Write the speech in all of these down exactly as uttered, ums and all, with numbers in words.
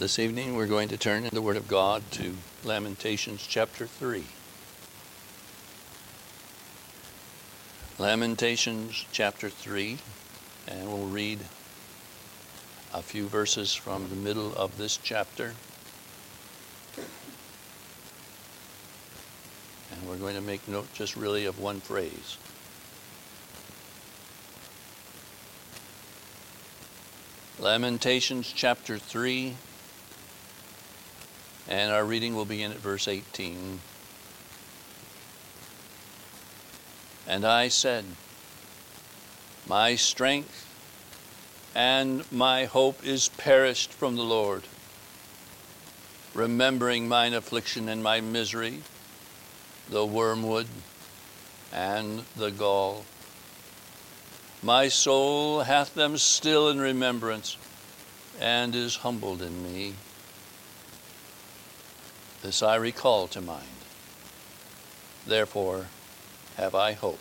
This evening we're going to turn in the Word of God to Lamentations chapter three. Lamentations chapter three, and we'll read a few verses from the middle of this chapter. And we're going to make note just really of one phrase. Lamentations chapter three, and our reading will begin at verse eighteen. And I said, my strength and my hope is perished from the Lord, remembering mine affliction and my misery, the wormwood and the gall. My soul hath them still in remembrance, and is humbled in me. This I recall to mind. Therefore have I hope.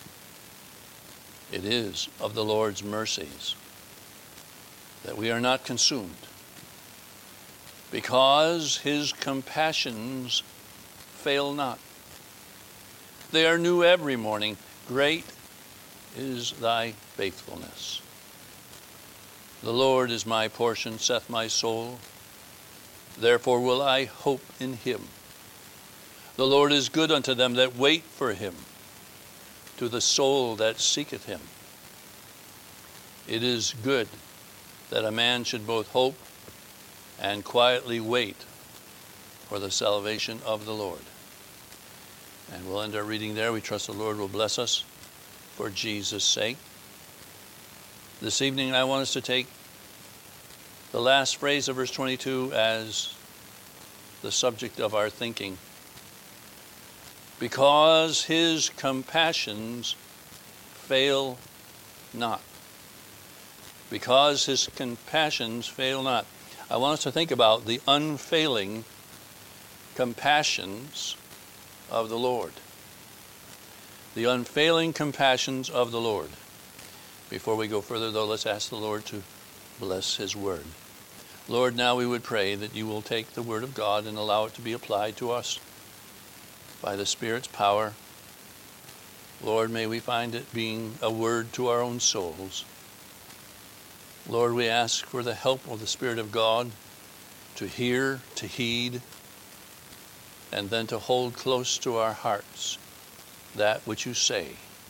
It is of the Lord's mercies that we are not consumed, because his compassions fail not. They are new every morning. Great is thy faithfulness. The Lord is my portion, saith my soul. Therefore will I hope in him. The Lord is good unto them that wait for him, to the soul that seeketh him. It is good that a man should both hope and quietly wait for the salvation of the Lord. And we'll end our reading there. We trust the Lord will bless us for Jesus' sake. This evening I want us to take the last phrase of verse twenty-two as the subject of our thinking. Because his compassions fail not. Because his compassions fail not. I want us to think about the unfailing compassions of the Lord. The unfailing compassions of the Lord. Before we go further, though, let's ask the Lord to bless his word. Lord, now we would pray that you will take the word of God and allow it to be applied to us by the Spirit's power. Lord, may we find it being a word to our own souls. Lord, we ask for the help of the Spirit of God to hear, to heed, and then to hold close to our hearts that which you say.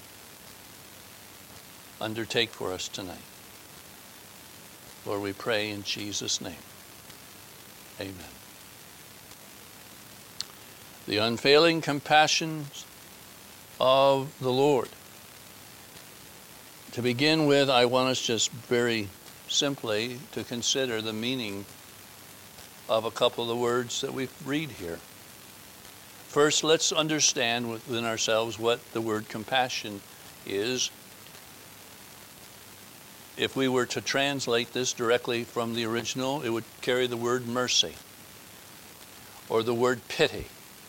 Undertake for us tonight. Lord, we pray in Jesus' name. Amen. The unfailing compassions of the Lord. To begin with, I want us just very simply to consider the meaning of a couple of the words that we read here. First, let's understand within ourselves what the word compassion is. If we were to translate this directly from the original, it would carry the word mercy or the word pity.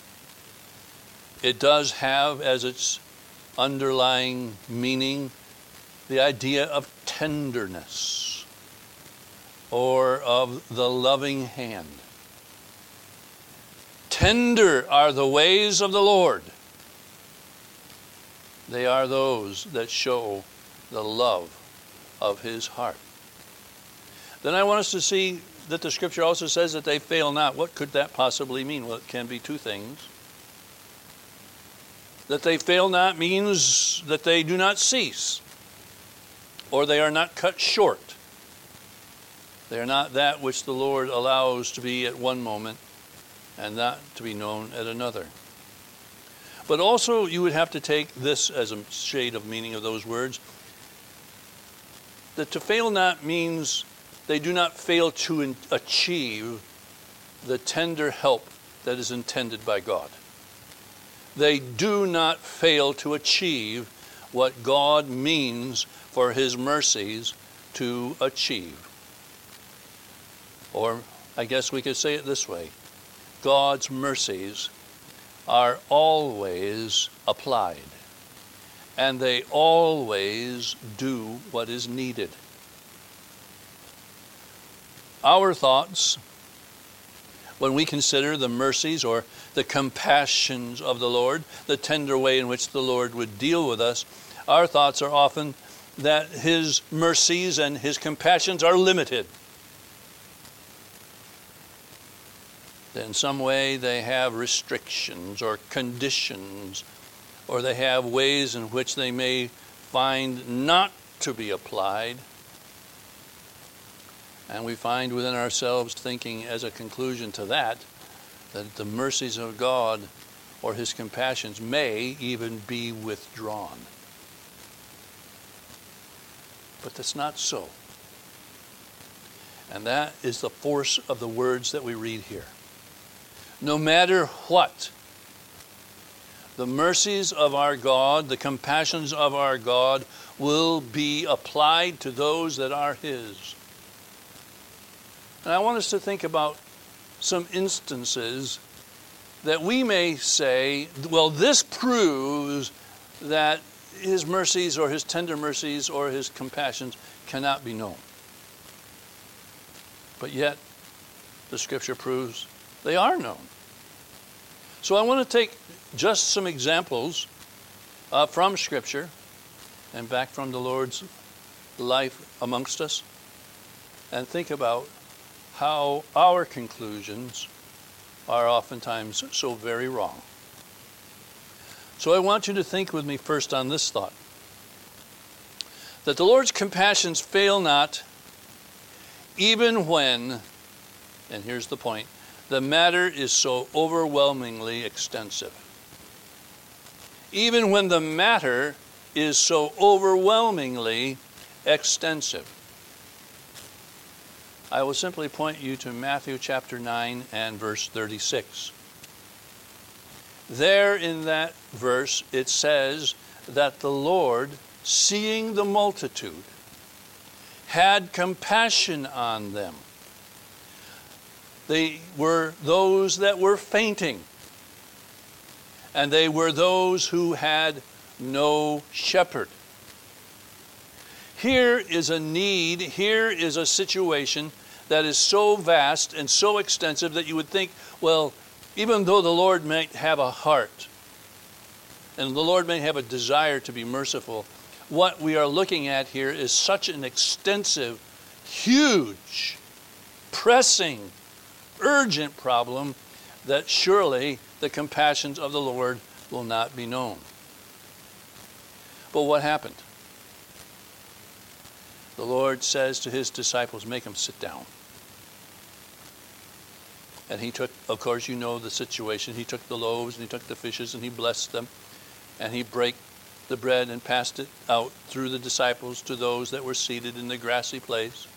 It does have as its underlying meaning the idea of tenderness or of the loving hand. Tender are the ways of the Lord. They are those that show the love of his heart. Then I want us to see that the scripture also says that they fail not. What could that possibly mean? Well, it can be two things. That they fail not means that they do not cease, or they are not cut short. They are not that which the Lord allows to be at one moment and not to be known at another. But also you would have to take this as a shade of meaning of those words. That to fail not means they do not fail to in- achieve the tender help that is intended by God. They do not fail to achieve what God means for his mercies to achieve. Or I guess we could say it this way. God's mercies are always applied, and they always do what is needed. Our thoughts When we consider the mercies or the compassions of the Lord, the tender way in which the Lord would deal with us, our thoughts are often that his mercies and his compassions are limited. In some way they have restrictions or conditions, or they have ways in which they may find not to be applied. And we find within ourselves thinking as a conclusion to that, that the mercies of God or his compassions may even be withdrawn. But that's not so. And that is the force of the words that we read here. No matter what, the mercies of our God, the compassions of our God will be applied to those that are his. And I want us to think about some instances that we may say, well, this proves that his mercies or his tender mercies or his compassions cannot be known. But yet, the scripture proves they are known. So I want to take just some examples uh, from scripture and back from the Lord's life amongst us and think about how our conclusions are oftentimes so very wrong. So I want you to think with me first on this thought, that the Lord's compassions fail not, even when, and here's the point, the matter is so overwhelmingly extensive. Even when the matter is so overwhelmingly extensive. I will simply point you to Matthew chapter nine and verse thirty-six. There in that verse it says that the Lord, seeing the multitude, had compassion on them. They were those that were fainting, and they were those who had no shepherd. Here is a need, here is a situation that is so vast and so extensive that you would think, well, even though the Lord might have a heart, and the Lord may have a desire to be merciful, what we are looking at here is such an extensive, huge, pressing, urgent problem that surely the compassions of the Lord will not be known. But what happened? The Lord says to his disciples, make them sit down. And he took, of course, you know the situation. He took the loaves and he took the fishes and he blessed them. And he brake the bread and passed it out through the disciples to those that were seated in the grassy place.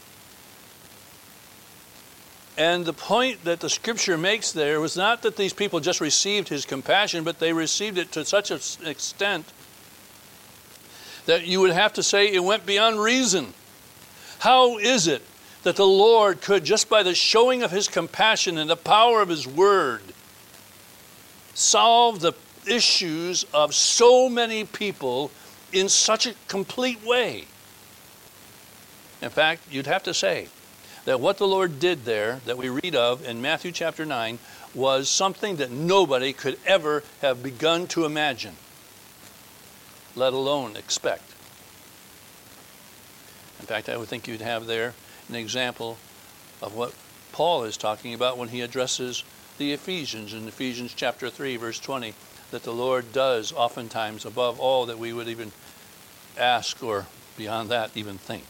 And the point that the scripture makes there was not that these people just received his compassion, but they received it to such an extent that you would have to say it went beyond reason. How is it that the Lord could, just by the showing of his compassion and the power of his word, solve the issues of so many people in such a complete way? In fact, you'd have to say that what the Lord did there, that we read of in Matthew chapter nine, was something that nobody could ever have begun to imagine, let alone expect. In fact, I would think you'd have there an example of what Paul is talking about when he addresses the Ephesians in Ephesians chapter three, verse twenty, that the Lord does oftentimes above all that we would even ask or beyond that even think.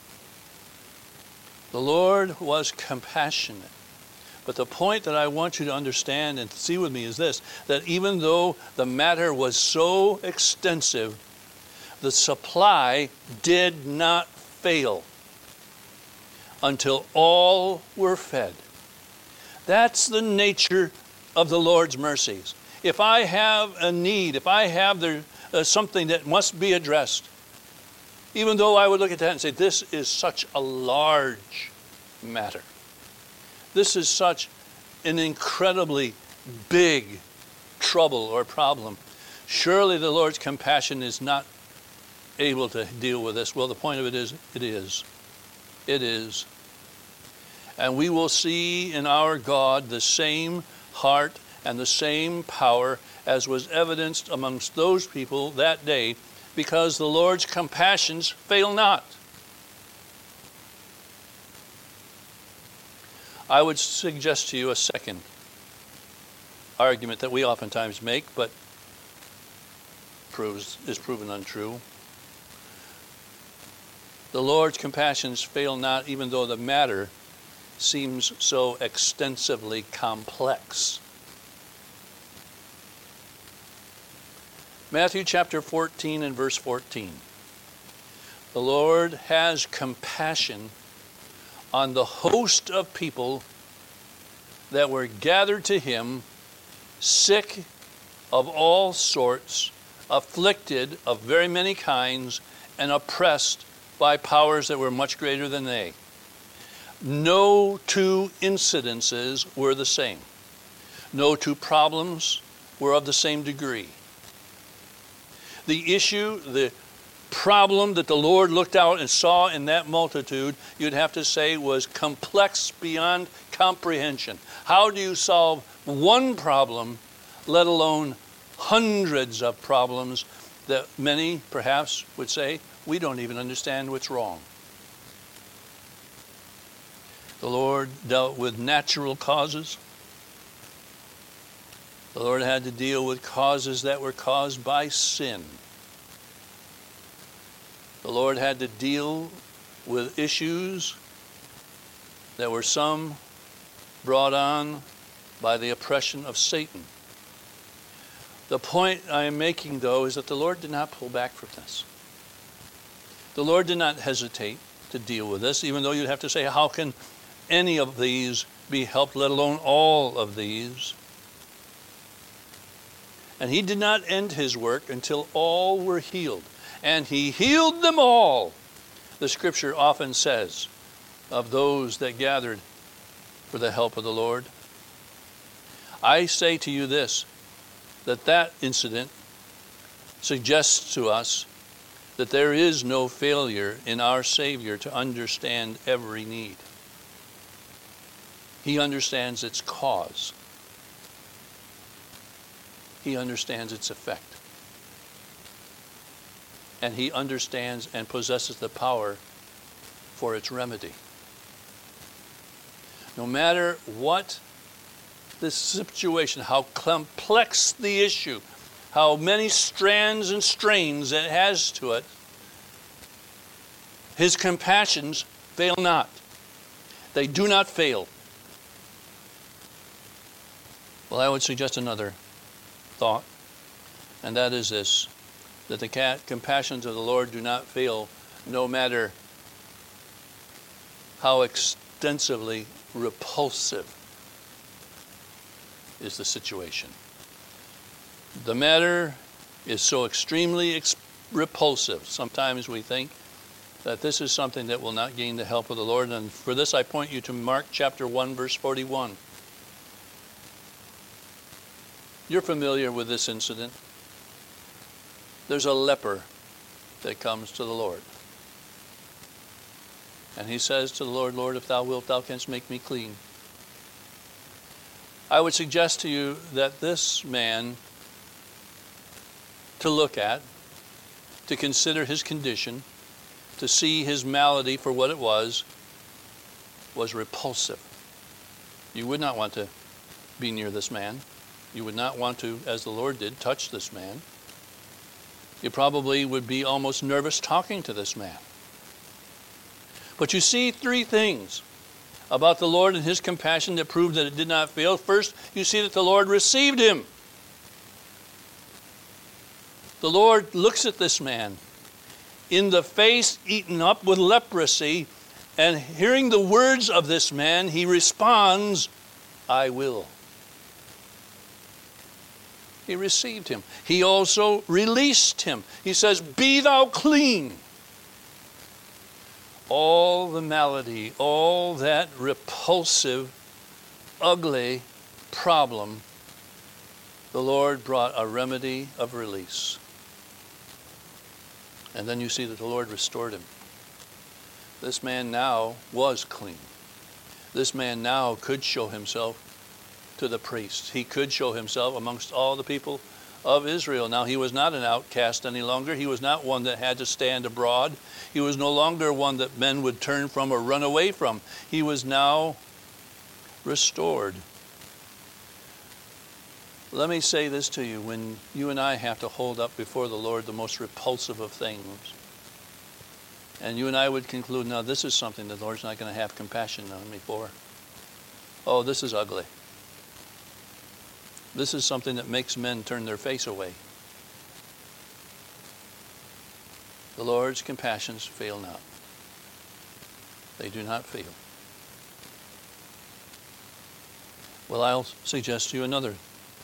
The Lord was compassionate. But the point that I want you to understand and see with me is this, that even though the matter was so extensive, the supply did not fail until all were fed. That's the nature of the Lord's mercies. If I have a need, if I have there, uh, something that must be addressed, even though I would look at that and say, this is such a large matter. This is such an incredibly big trouble or problem. Surely the Lord's compassion is not able to deal with this. Well, the point of it is, it is. It is. And we will see in our God the same heart and the same power as was evidenced amongst those people that day, because the Lord's compassions fail not. I would suggest to you a second argument that we oftentimes make, but proves is proven untrue. The Lord's compassions fail not, even though the matter seems so extensively complex. Matthew chapter fourteen and verse fourteen. The Lord has compassion on the host of people that were gathered to him, sick of all sorts, afflicted of very many kinds, and oppressed by powers that were much greater than they. No two incidences were the same. No two problems were of the same degree. The issue, the problem that the Lord looked out and saw in that multitude, you'd have to say, was complex beyond comprehension. How do you solve one problem, let alone hundreds of problems that many perhaps would say, we don't even understand what's wrong? The Lord dealt with natural causes. The Lord had to deal with causes that were caused by sin. The Lord had to deal with issues that were some brought on by the oppression of Satan. The point I am making, though, is that the Lord did not pull back from this. The Lord did not hesitate to deal with this, even though you'd have to say, how can any of these be helped, let alone all of these? And he did not end his work until all were healed. And he healed them all, the scripture often says, of those that gathered for the help of the Lord. I say to you this, that that incident suggests to us that there is no failure in our Savior to understand every need. He understands its cause. He understands its effect. And he understands and possesses the power for its remedy. No matter what the situation, how complex the issue, how many strands and strains it has to it, his compassions fail not. They do not fail. Well, I would suggest another thought, and that is this, that the compassions of the Lord do not fail, no matter how extensively repulsive is the situation. The matter is so extremely ex- repulsive. Sometimes we think that this is something that will not gain the help of the Lord, and for this I point you to Mark chapter one, verse forty-one. You're familiar with this incident. There's a leper that comes to the Lord. And he says to the Lord, Lord, if thou wilt, thou canst make me clean. I would suggest to you that this man, to look at, to consider his condition, to see his malady for what it was, was repulsive. You would not want to be near this man. You would not want to, as the Lord did, touch this man. You probably would be almost nervous talking to this man. But you see three things about the Lord and his compassion that prove that it did not fail. First, you see that the Lord received him. The Lord looks at this man in the face, eaten up with leprosy, and hearing the words of this man, he responds, I will. He received him. He also released him. He says, be thou clean. All the malady, all that repulsive, ugly problem, the Lord brought a remedy of release. And then you see that the Lord restored him. This man now was clean. This man now could show himself to the priests. He could show himself amongst all the people of Israel. Now, he was not an outcast any longer. He was not one that had to stand abroad. He was no longer one that men would turn from or run away from. He was now restored. Let me say this to you. When you and I have to hold up before the Lord the most repulsive of things, and you and I would conclude, now this is something the Lord's not going to have compassion on me for. Oh, this is ugly. This is something that makes men turn their face away. The Lord's compassions fail not. They do not fail. Well, I'll suggest to you another.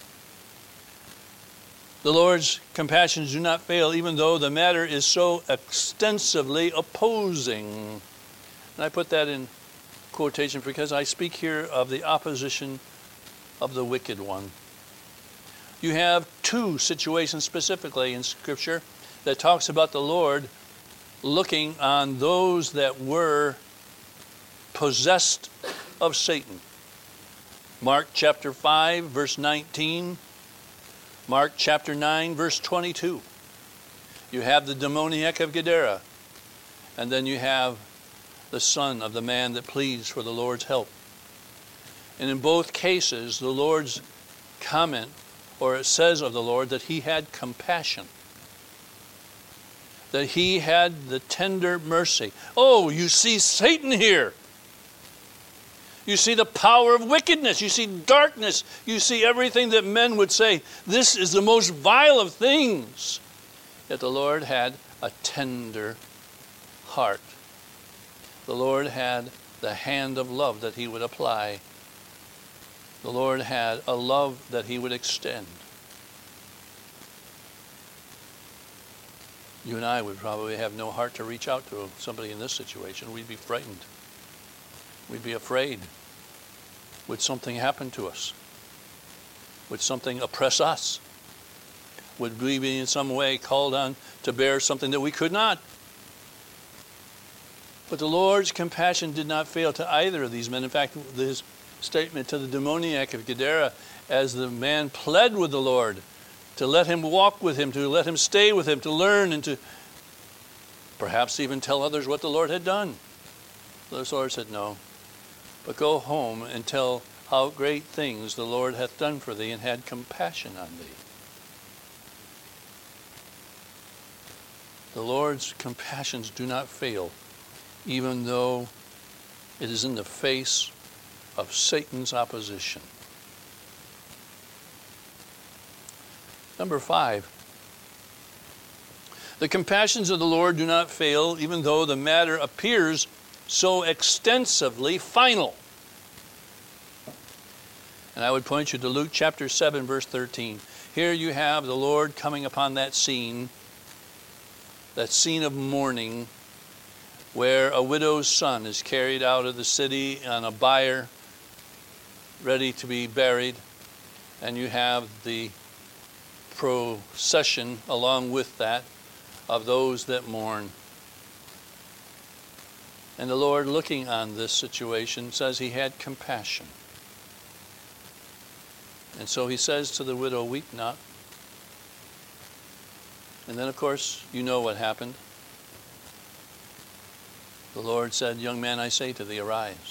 The Lord's compassions do not fail, even though the matter is so extensively opposing. And I put that in quotation because I speak here of the opposition of the wicked one. You have two situations specifically in Scripture that talks about the Lord looking on those that were possessed of Satan. Mark chapter five, verse nineteen. Mark chapter nine, verse twenty-two. You have the demoniac of Gadara. And then you have the son of the man that pleads for the Lord's help. And in both cases, the Lord's comment, or it says of the Lord, that he had compassion. That he had the tender mercy. Oh, you see Satan here. You see the power of wickedness. You see darkness. You see everything that men would say, this is the most vile of things. Yet the Lord had a tender heart. The Lord had the hand of love that he would apply. The Lord had a love that he would extend. You and I would probably have no heart to reach out to somebody in this situation. We'd be frightened. We'd be afraid. Would something happen to us? Would something oppress us? Would we be in some way called on to bear something that we could not? But the Lord's compassion did not fail to either of these men. In fact, his statement to the demoniac of Gadara, as the man pled with the Lord to let him walk with him, to let him stay with him, to learn, and to perhaps even tell others what the Lord had done. The Lord said, no, but go home and tell how great things the Lord hath done for thee, and had compassion on thee. The Lord's compassions do not fail, even though it is in the face of Satan's opposition. Number five, the compassions of the Lord do not fail, even though the matter appears so extensively final. And I would point you to Luke chapter seven, verse thirteen. Here you have the Lord coming upon that scene, that scene of mourning, where a widow's son is carried out of the city on a bier, ready to be buried, and you have the procession along with that of those that mourn. And the Lord, looking on this situation, says he had compassion. And so he says to the widow, weep not. And then, of course, you know what happened. The Lord said, young man, I say to thee, arise.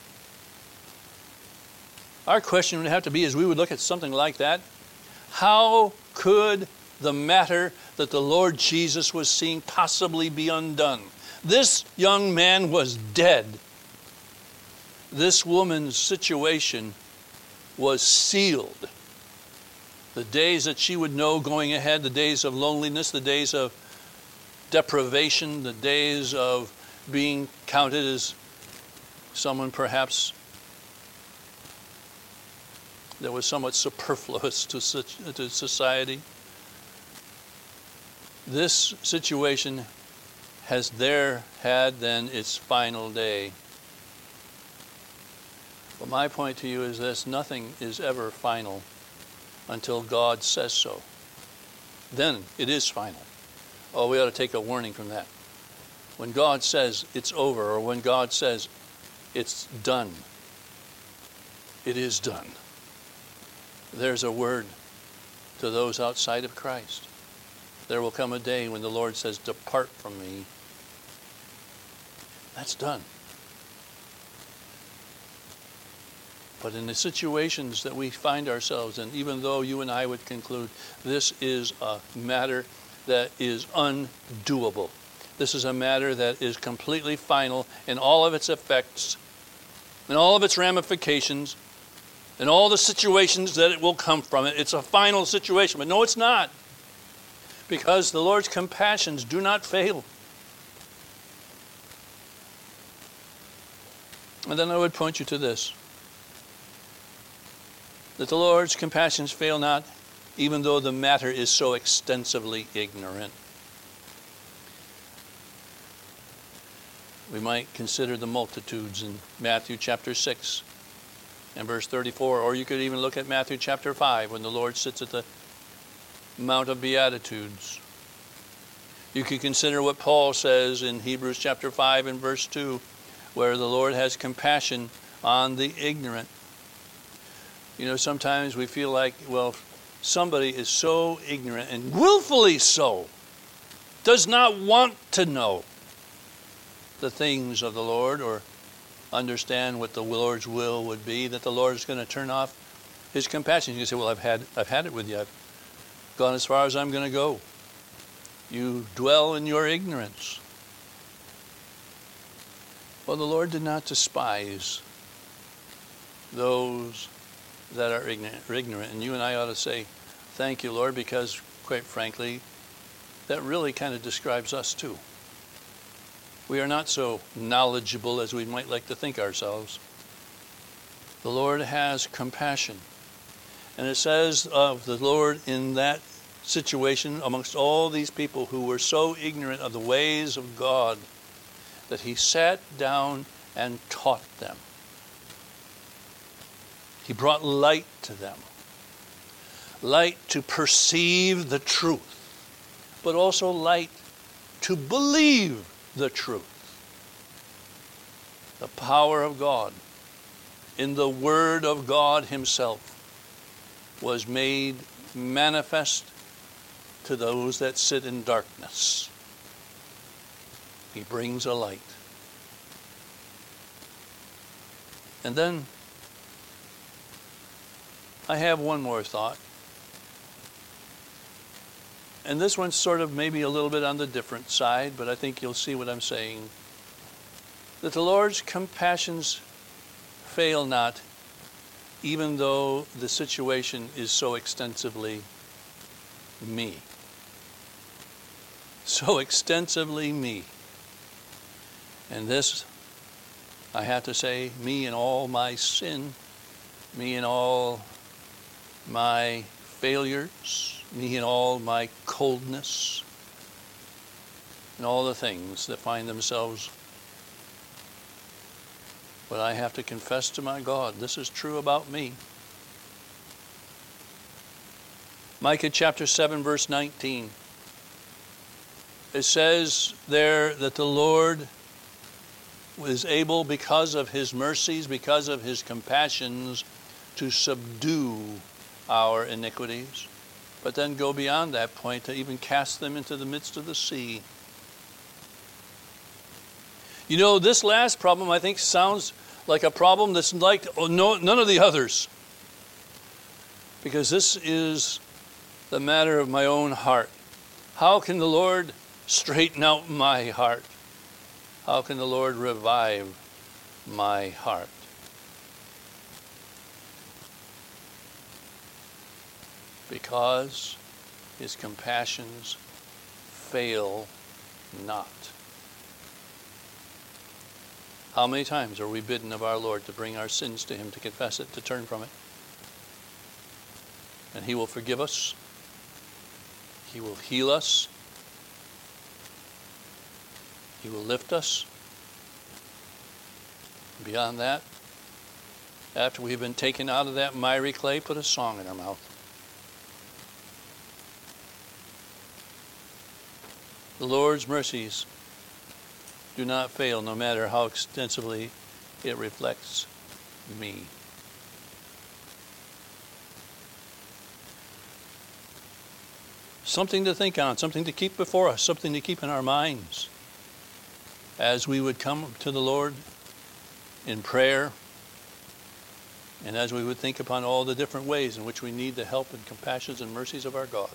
Our question would have to be, as we would look at something like that, how could the matter that the Lord Jesus was seeing possibly be undone? This young man was dead. This woman's situation was sealed. The days that she would know going ahead, the days of loneliness, the days of deprivation, the days of being counted as someone perhaps that was somewhat superfluous to, to society. This situation has there had then its final day. But my point to you is this: nothing is ever final until God says so. Then it is final. Oh, we ought to take a warning from that. When God says it's over, or when God says it's done, It is done. There's a word to those outside of Christ. There will come a day when the Lord says, depart from me. That's done. But in the situations that we find ourselves in, even though you and I would conclude this is a matter that is undoable, this is a matter that is completely final in all of its effects, in all of its ramifications, in all the situations that it will come from it. It's a final situation. But no, it's not. Because the Lord's compassions do not fail. And then I would point you to this, that the Lord's compassions fail not, even though the matter is so extensively ignorant. We might consider the multitudes in Matthew chapter six and verse thirty-four, or you could even look at Matthew chapter five when the Lord sits at the Mount of Beatitudes. You could consider what Paul says in Hebrews chapter five and verse two, where the Lord has compassion on the ignorant. You know, sometimes we feel like, well, somebody is so ignorant and willfully so, does not want to know the things of the Lord or understand what the Lord's will would be, that the Lord is going to turn off his compassion. You can say, well, I've had, I've had it with you. I've gone as far as I'm going to go. You dwell in your ignorance. Well, the Lord did not despise those that are ignorant, ignorant. And you and I ought to say, thank you, Lord, because, quite frankly, that really kind of describes us too. We are not so knowledgeable as we might like to think ourselves. The Lord has compassion. And it says of the Lord in that situation, amongst all these people who were so ignorant of the ways of God, that he sat down and taught them. He brought light to them. Light to perceive the truth, but also light to believe the truth. The power of God in the Word of God himself was made manifest to those that sit in darkness. He brings a light. And then I have one more thought. And this one's sort of maybe a little bit on the different side, but I think you'll see what I'm saying. That the Lord's compassions fail not, even though the situation is so extensively me. So extensively me. And this, I have to say, me and all my sin, me and all my failures, me and all my coldness, and all the things that find themselves. But I have to confess to my God, this is true about me. Micah chapter seven, verse nineteen. It says there that the Lord was able, because of his mercies, because of his compassions, to subdue our iniquities, but then go beyond that point to even cast them into the midst of the sea. You know, this last problem, I think, sounds like a problem that's like oh, no, none of the others. Because this is the matter of my own heart. How can the Lord straighten out my heart? How can the Lord revive my heart? Because his compassions fail not. How many times are we bidden of our Lord to bring our sins to him, to confess it, to turn from it? And he will forgive us. He will heal us. He will lift us. Beyond that, after we've been taken out of that miry clay, put a song in our mouth. The Lord's mercies do not fail, no matter how extensively it reflects me. something to think on, something to keep before us, something to keep in our minds as we would come to the Lord in prayer, and as we would think upon all the different ways in which we need the help and compassions and mercies of our God.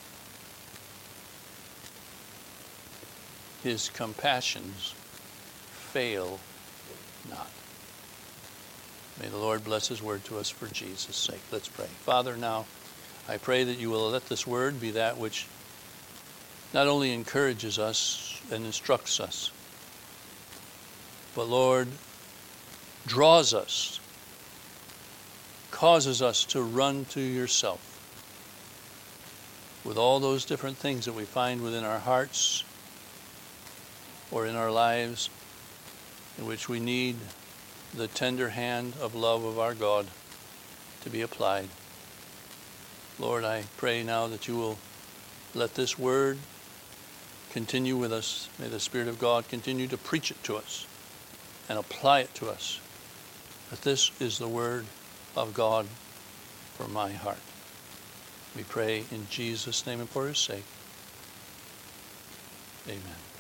His compassions fail not. May the Lord bless his word to us for Jesus' sake. Let's pray. Father, now I pray that you will let this word be that which not only encourages us and instructs us, but Lord, draws us, causes us to run to yourself with all those different things that we find within our hearts or in our lives in which we need the tender hand of love of our God to be applied. Lord, I pray now that you will let this word continue with us. May the Spirit of God continue to preach it to us and apply it to us. That this is the word of God for my heart. We pray in Jesus' name and for his sake. Amen.